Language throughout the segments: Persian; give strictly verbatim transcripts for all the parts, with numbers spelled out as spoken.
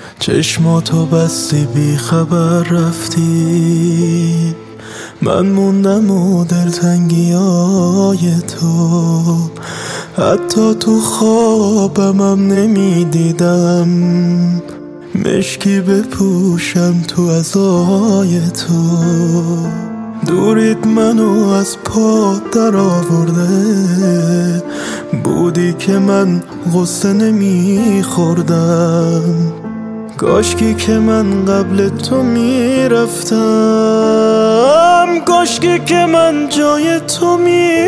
چشماتو بستی بی خبر رفتی، من موندم و دلتنگیای تو حتی تو خوابمم نمیدیدم مشکی بپوشم تو عزای تو. دوریت منو از پا در آورده، بودی که من غصه نمیخوردم، کاشکی که من قبل تو میرفتم، کاشکی که من جای تو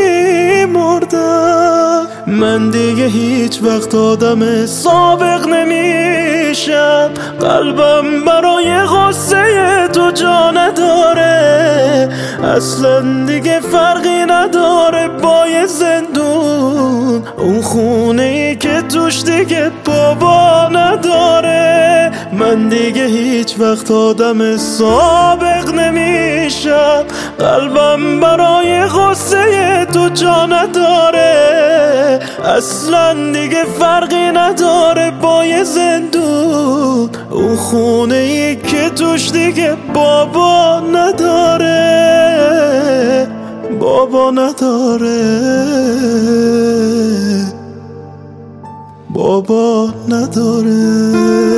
میمردم. من دیگه هیچ وقت آدم سابق نمیشم، قلبم برای غصه تو جا نداره، اصلا دیگه فرقی نداره با یه زندون، اون خونه ای که توش دیگه بابا نداره. من دیگه هیچ وقت آدم سابق نمیشم، قلبم برای غصه تو جا نداره، اصلا دیگه فرقی نداره با یه زندون، اون خونه ای که توش دیگه بابا نداره، بابا نداره، بابا نداره.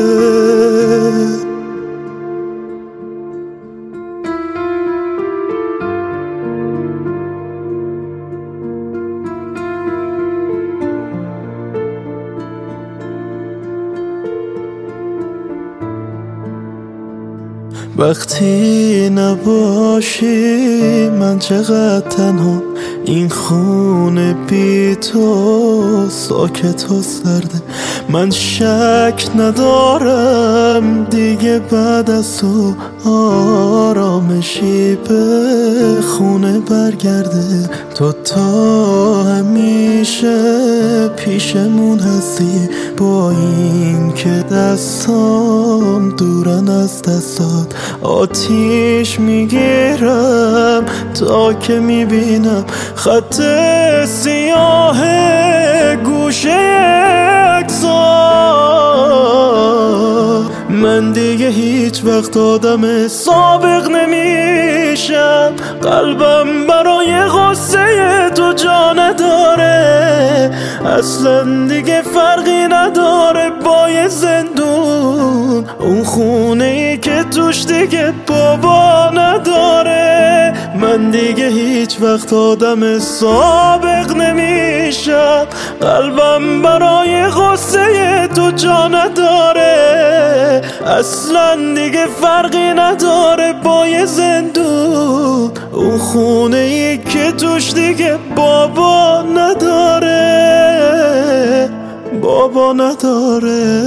وقتی نباشی من چقدر تنها، این خونه بی تو ساکت و سرده، من شک ندارم دیگه بعد از تو آرامشی به خونه برگرده. تو تا همیشه پیشمون هستی، با این که دستام دورن از دستات، آتیش میگیرم تا که میبینم خط سیاه گوشه عکسات. من دیگه هیچ وقت آدم سابق نمیشم، قلبم برای غصه تو جا نداره، اصلا دیگه فرقی نداره با یه زندون، اون خونه ای که توش دیگه بابا نداره. من دیگه هیچ وقت آدم سابق نمیشم، قلبم برای غصه تو جا نداره، اصلا دیگه فرقی نداره با یه زندون، اون خونه ای که توش دیگه بابا نداره، بابا نداره،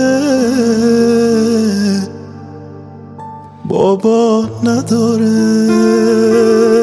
بابا نداره.